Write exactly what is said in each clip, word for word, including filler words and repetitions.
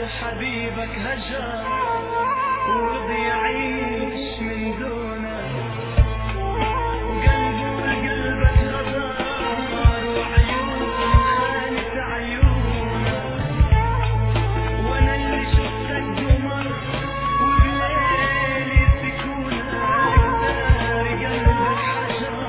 حبيبك هجر ورضي يعيش من دونك، وقلبه لقلبك غدار وعيونه خانت عيونك، وانا اللي شفتك قمر وبليلي سكونك داري قلبك حجر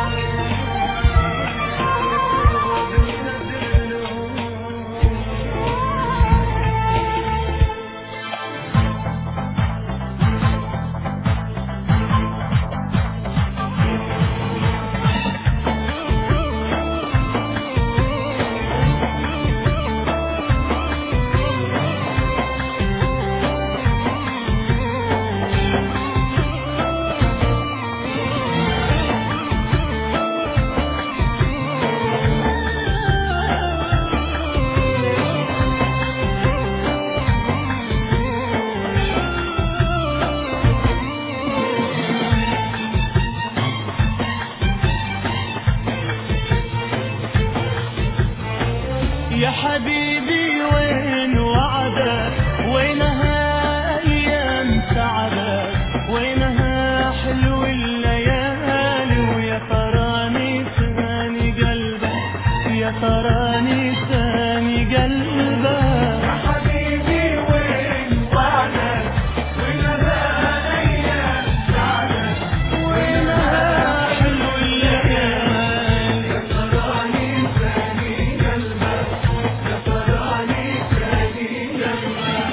يا حبيبي. وين وعدك؟ وينها أيام سعدك؟ وينها حلو الليالي؟ ويا تراني ثاني قلبك، يا تراني ثاني قلبك. يا حبيبي وين وعدك؟ وينها أيام سعدك؟ وينها حلو الليالي؟ يا تراني ثاني قلبك، يا تراني ثاني قلبك.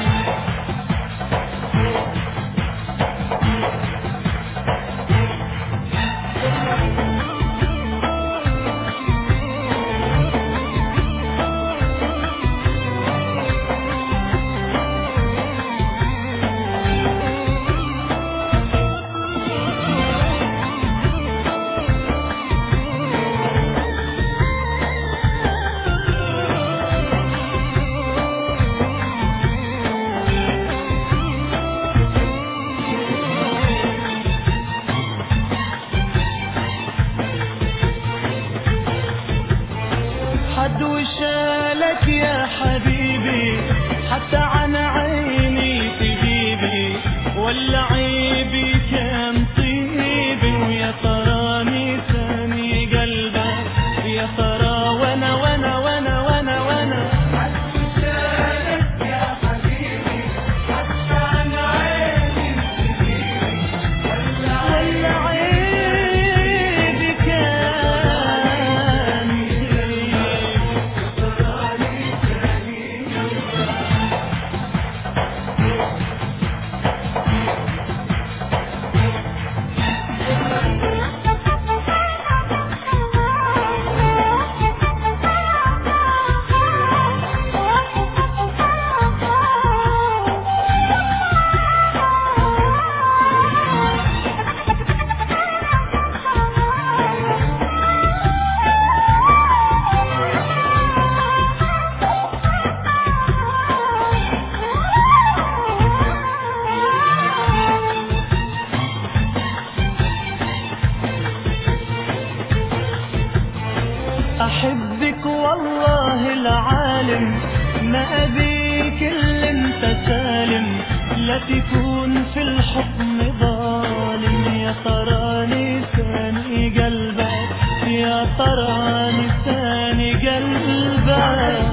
حد وشالك يا حبيبي حتى عن عيني تجيبي، ولا عيبي كان طيبي؟ ويا تراني ثاني قلبك، يا ترى وانا وانا وانا وانا وانا حد وشالك يا حبيبي حتى عن عيني تجيبي، ولا ولا عيبي كان طيبي. تراني ثاني قلبك. أحبك والله العالم، ما أبيك إلا أنت سالم، لا تكون في الحكم ظالم. يا تراني ثاني قلبك، يا تراني ثاني قلبك.